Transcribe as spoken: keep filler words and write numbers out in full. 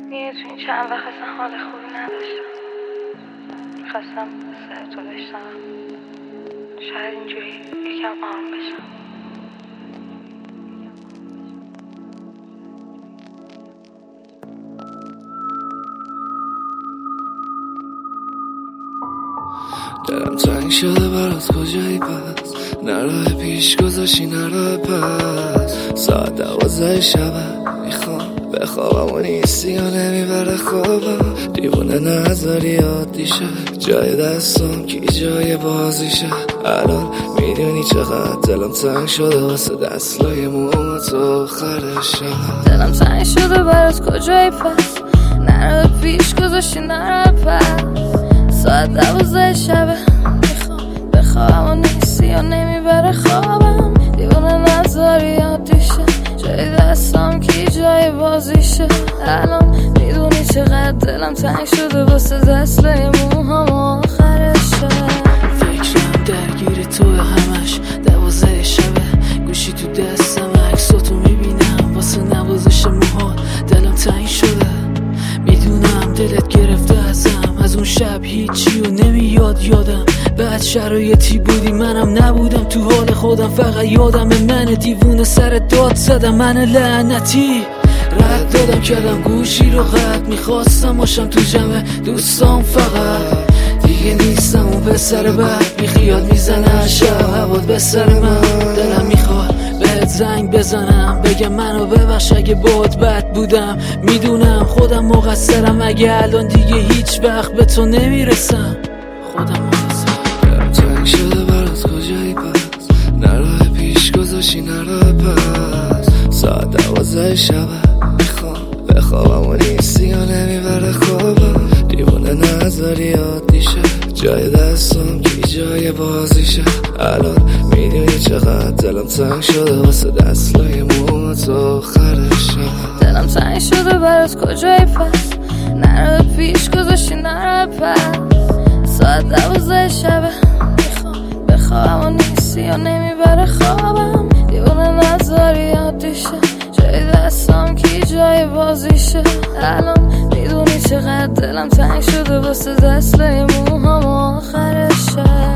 میگه تو این چند وقت اصلا حال خوبی نداشتم. خواستم سر تو بشتم، شاید اینجوری یکم آروم بشم. دلم تنگ شده برات کجایی پس، نه راه پیش گذاشتی نه راه پس. ساعت دوازده شبه میخوام بخوابم و نیستی یا نمیبره خوابم. دیوونه نذاری عادیشه جای دستم کی جای بازیشه. الان میدونی چقدر دلم تنگ شده واسه دستلای مومت آخرشه. دلم تنگ شده برات کجایی پس، نه راه پیش گذاشتی نه راه پس. ساعت دوازده شبه میخوام بخوابم و نیستی یا نمیبره خوابم. دیوونه نذاری عادیشه جای دستم کی جای بازیشه. الان میدونی چقدر دلم تنگ شده واسه دستلای موهام آخرشه. فکرم درگیر تو همش دوازده شبه، گوشی تو دستم عکساتو میبینم واسه نوازش موها. دلم تنگ شده میدونم دلت گرفته ازم، از اون شب هیچی و نمیاد یادم. بعد شرایطی بودی منم نبودم تو حال خودم، فقط یادم من دیوونه سر داد زدم. من لعنتی رد دادم کردم گوشی رو قطع، میخواستم باشم تو جمع دوستام فقط. دیگه نیستم اون پسر بد بیخیال میزنه شب هوات به سر من. دلم میخواد بهت زنگ بزنم بگم منو ببخش اگه باد بد بودم. میدونم خودم مقصرم اگه الان دیگه هیچ وقت به تو نمیرسم. خودم مقصرم. تنگ شده برات کجایی پس، نه راه پیش گذاشتی نه راه پس. ساعت دوازده شبه میخوام بخوابم و نیستی یا نمیبره خوابم. دیوونه نذاری عادیشه جای دستم کی جای بازیشه. الان میدونی چقدر دلم تنگ شده واسه دستلای مومت آخرشه. دلم تنگ شده برات کجایی پس، نه راه پیش گذاشتی نه راه پس. ساعت دوازده شبه میخوام بخوابم و نیستی یا نمیبره خوابم. دیوونه نذاری عادیشه جای دستم کی جای بازیشه. الان میدونی چقدر دلم تنگ شده واسه دستلای موهام آخرشه.